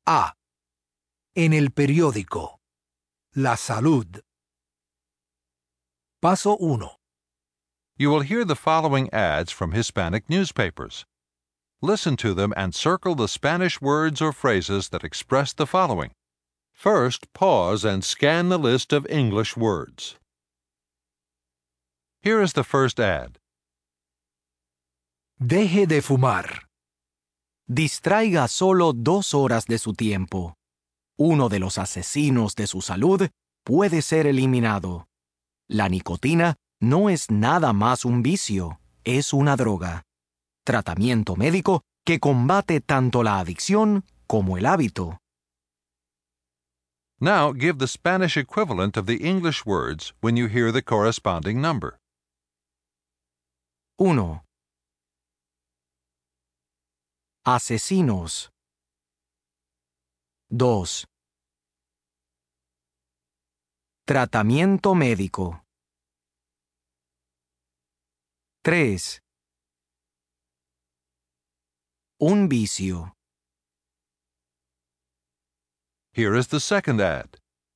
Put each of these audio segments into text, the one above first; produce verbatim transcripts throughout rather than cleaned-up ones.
A. En el periódico. La salud. Paso uno. You will hear the following ads from Hispanic newspapers. Listen to them and circle the Spanish words or phrases that express the following. First, pause and scan the list of English words. Here is the first ad. Deje de fumar. Distraiga solo dos horas de su tiempo. Uno de los asesinos de su salud puede ser eliminado. La nicotina no es nada más un vicio, es una droga. Tratamiento médico que combate tanto la adicción como el hábito. Now give the Spanish equivalent of the English words when you hear the corresponding number. uno. Asesinos. dos. Tratamiento médico. tres. Un vicio. Here is the second ad.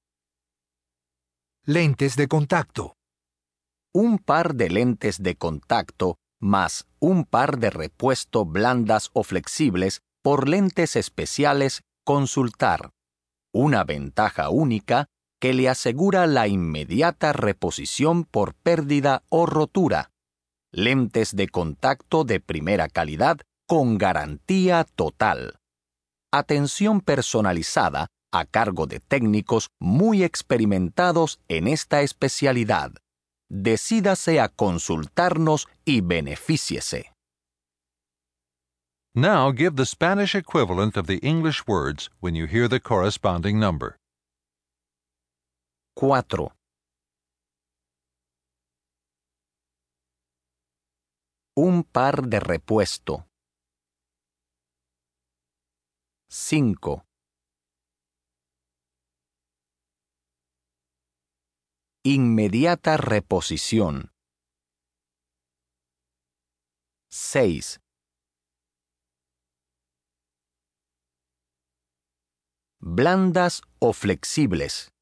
Lentes de contacto. Un par de lentes de contacto más un par de repuesto blandas o flexibles por lentes especiales consultar. Una ventaja única que le asegura la inmediata reposición por pérdida o rotura. Lentes de contacto de primera calidad con garantía total. Atención personalizada a cargo de técnicos muy experimentados en esta especialidad. Decídase a consultarnos y benefíciese. Now give the Spanish equivalent of the English words when you hear the corresponding number. cuatro. Un par de repuesto. cinco. Inmediata reposición. seis. Blandas o flexibles.